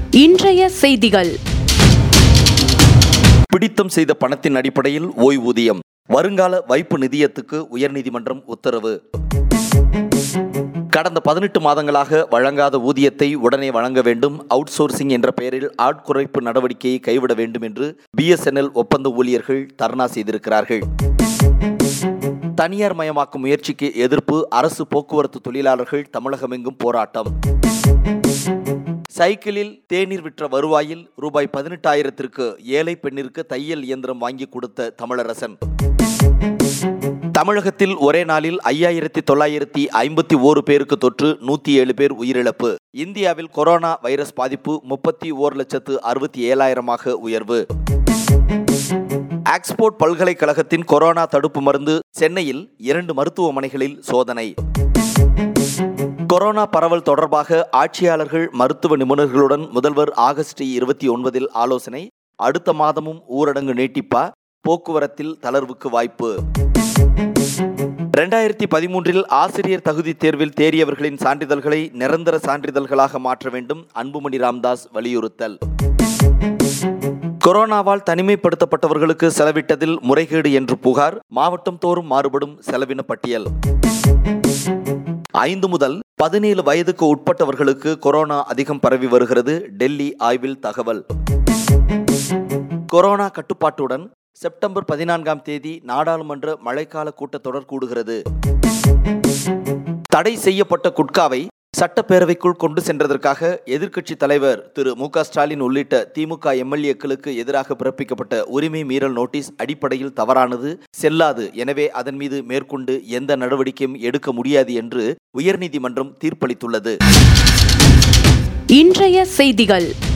இன்றைய செய்திகள். பிடித்தம் செய்த பணத்தின் அடிப்படையில் ஓய்வூதியம். வருங்கால வைப்பு நிதியத்துக்கு உயர்நீதிமன்றம் உத்தரவு. கடந்த 18 மாதங்களாக வழங்காத ஊதியத்தை உடனே வழங்க வேண்டும். அவுட் சோர்சிங் என்ற பெயரில் ஆட்குறைப்பு நடவடிக்கையை கைவிட வேண்டும் என்று BSNL ஒப்பந்த ஊழியர்கள் தர்ணா செய்திருக்கிறார்கள். தனியார் மயமாக்கும் முயற்சிக்கு எதிர்ப்பு. அரசு போக்குவரத்து தொழிலாளர்கள் தமிழகமெங்கும் போராட்டம். சைக்கிளில் தேநீர் விற்ற வருவாயில் ரூபாய் 18,000ற்கு ஏழை பெண்ணிற்கு தையல் இயந்திரம் வாங்கி கொடுத்த தமிழரசன். தமிழகத்தில் ஒரே நாளில் 5,951 பேருக்கு தொற்று, 107 பேர் உயிரிழப்பு. இந்தியாவில் கொரோனா வைரஸ் பாதிப்பு 31,67,000 உயர்வு. ஆக்ஸ்போர்ட் பல்கலைக்கழகத்தின் கொரோனா தடுப்பு மருந்து சென்னையில் 2 மருத்துவமனைகளில் சோதனை. கொரோனா பரவல் தொடர்பாக ஆட்சியாளர்கள், மருத்துவ நிபுணர்களுடன் முதல்வர் ஆகஸ்ட் 29 ஆலோசனை. அடுத்த மாதமும் ஊரடங்கு நீட்டிப்பா? போக்குவரத்தில் தளர்வுக்கு வாய்ப்பு. 2013 ஆசிரியர் தகுதி தேர்வில் தேறியவர்களின் சான்றிதழ்களை நிரந்தர சான்றிதழ்களாக மாற்ற வேண்டும். அன்புமணி ராமதாஸ் வலியுறுத்தல். கொரோனாவால் தனிமைப்படுத்தப்பட்டவர்களுக்கு செலவிட்டதில் முறைகேடு என்று புகார். மாவட்டம் தோறும் மாறுபடும் செலவின பட்டியல். 5 முதல் 17 வயதுக்கு உட்பட்டவர்களுக்கு கொரோனா அதிகம் பரவி வருகிறது. டெல்லி ஆய்வில் தகவல். கொரோனா கட்டுப்பாட்டுடன் செப்டம்பர் 14ஆம் தேதி நாடாளுமன்ற மழைக்கால கூட்டத்தொடர் கூடுகிறது. தடை செய்யப்பட்ட குட்காவை சட்டப்பேரவைக்குள் கொண்டு சென்றதற்காக எதிர்க்கட்சி தலைவர் திரு மு.க. ஸ்டாலின் உள்ளிட்ட திமுக MLA-க்களுக்கு எதிராக பிறப்பிக்கப்பட்ட உரிமை மீறல் நோட்டீஸ் அடிப்படையில் தவறானது, செல்லாது. எனவே அதன் மீது மேற்கொண்டு எந்த நடவடிக்கையும் எடுக்க முடியாது என்று உயர்நீதிமன்றம் தீர்ப்பளித்துள்ளது. இன்றைய செய்திகள்.